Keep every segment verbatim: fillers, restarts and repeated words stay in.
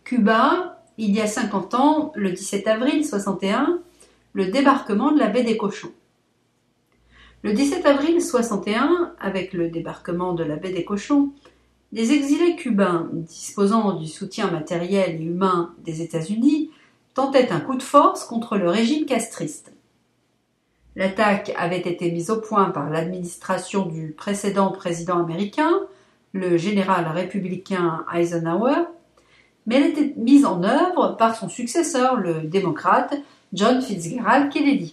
Cuba, il y a cinquante ans, le dix-sept avril soixante et un, le débarquement de la baie des Cochons. Le dix-sept avril soixante et un, avec le débarquement de la baie des Cochons, des exilés cubains disposant du soutien matériel et humain des États-Unis tentaient un coup de force contre le régime castriste. L'attaque avait été mise au point par l'administration du précédent président américain, le général républicain Eisenhower, mais elle était mise en œuvre par son successeur, le démocrate John Fitzgerald Kennedy.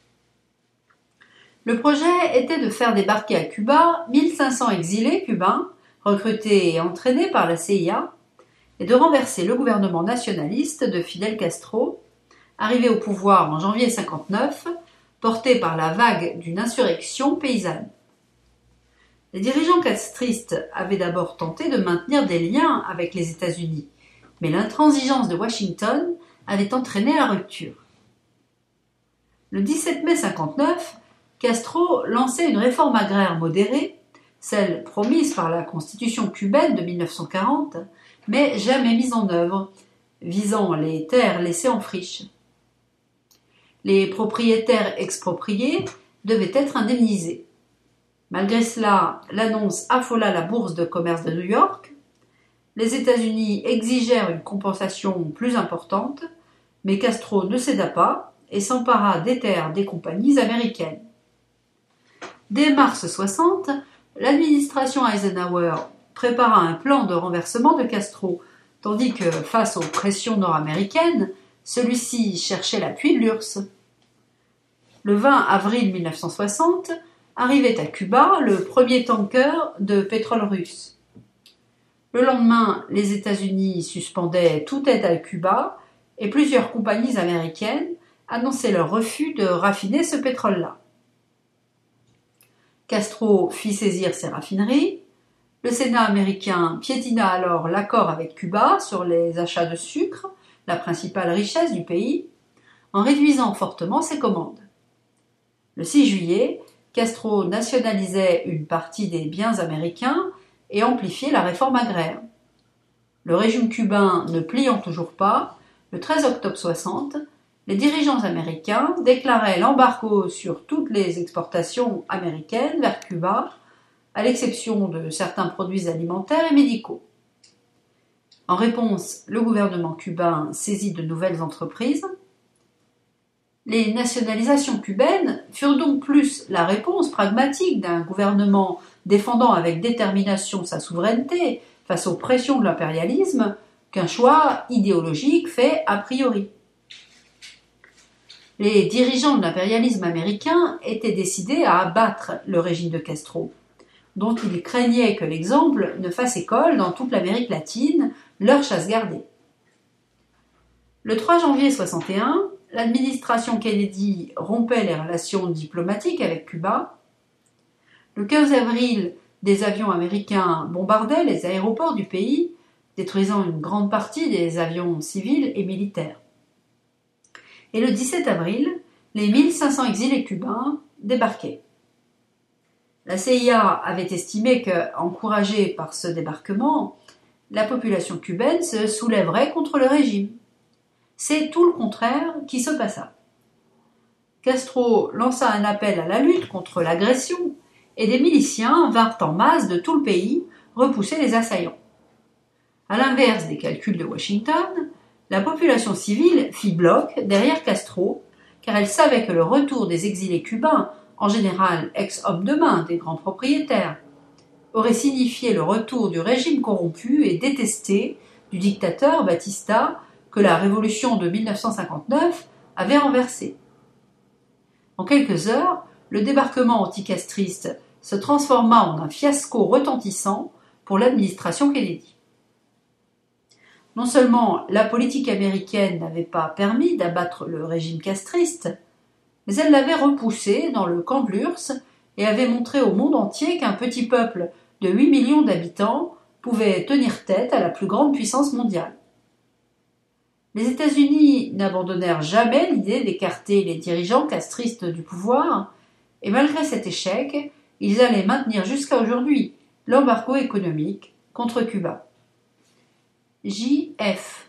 Le projet était de faire débarquer à Cuba mille cinq cents exilés cubains, recrutés et entraînés par la C I A, et de renverser le gouvernement nationaliste de Fidel Castro, arrivé au pouvoir en janvier cinquante-neuf, porté par la vague d'une insurrection paysanne. Les dirigeants castristes avaient d'abord tenté de maintenir des liens avec les États-Unis, mais l'intransigeance de Washington avait entraîné la rupture. Le dix-sept mai cinquante-neuf, Castro lançait une réforme agraire modérée, celle promise par la Constitution cubaine de mille neuf cent quarante, mais jamais mise en œuvre, visant les terres laissées en friche. Les propriétaires expropriés devaient être indemnisés. Malgré cela, l'annonce affola la bourse de commerce de New York. Les États-Unis exigèrent une compensation plus importante, mais Castro ne céda pas et s'empara des terres des compagnies américaines. Dès mars soixante, l'administration Eisenhower prépara un plan de renversement de Castro, tandis que, face aux pressions nord-américaines, celui-ci cherchait l'appui de l'U R S S. Le vingt avril mille neuf cent soixante, arrivait à Cuba le premier tanker de pétrole russe. Le lendemain, les États-Unis suspendaient toute aide à Cuba et plusieurs compagnies américaines annonçaient leur refus de raffiner ce pétrole-là. Castro fit saisir ces raffineries. Le Sénat américain piétina alors l'accord avec Cuba sur les achats de sucre, la principale richesse du pays, en réduisant fortement ses commandes. Le six juillet, Castro nationalisait une partie des biens américains et amplifiait la réforme agraire. Le régime cubain ne pliant toujours pas, le treize octobre soixante, les dirigeants américains déclaraient l'embargo sur toutes les exportations américaines vers Cuba, à l'exception de certains produits alimentaires et médicaux. En réponse, le gouvernement cubain saisit de nouvelles entreprises. Les nationalisations cubaines furent donc plus la réponse pragmatique d'un gouvernement défendant avec détermination sa souveraineté face aux pressions de l'impérialisme qu'un choix idéologique fait a priori. Les dirigeants de l'impérialisme américain étaient décidés à abattre le régime de Castro, dont ils craignaient que l'exemple ne fasse école dans toute l'Amérique latine, leur chasse gardée. Le trois janvier soixante et un, l'administration Kennedy rompait les relations diplomatiques avec Cuba. Le quinze avril, des avions américains bombardaient les aéroports du pays, détruisant une grande partie des avions civils et militaires. Et le dix-sept avril, les mille cinq cents exilés cubains débarquaient. La C I A avait estimé que, encouragée par ce débarquement, la population cubaine se soulèverait contre le régime. C'est tout le contraire qui se passa. Castro lança un appel à la lutte contre l'agression et des miliciens vinrent en masse de tout le pays repousser les assaillants. À l'inverse des calculs de Washington, la population civile fit bloc derrière Castro car elle savait que le retour des exilés cubains, en général ex-hommes de main des grands propriétaires, aurait signifié le retour du régime corrompu et détesté du dictateur Batista que la révolution de mille neuf cent cinquante-neuf avait renversé. En quelques heures, le débarquement anticastriste se transforma en un fiasco retentissant pour l'administration Kennedy. Non seulement la politique américaine n'avait pas permis d'abattre le régime castriste, mais elle l'avait repoussé dans le camp de l'U R S S et avait montré au monde entier qu'un petit peuple de huit millions d'habitants pouvait tenir tête à la plus grande puissance mondiale. Les États-Unis n'abandonnèrent jamais l'idée d'écarter les dirigeants castristes du pouvoir, et malgré cet échec, ils allaient maintenir jusqu'à aujourd'hui l'embargo économique contre Cuba. J F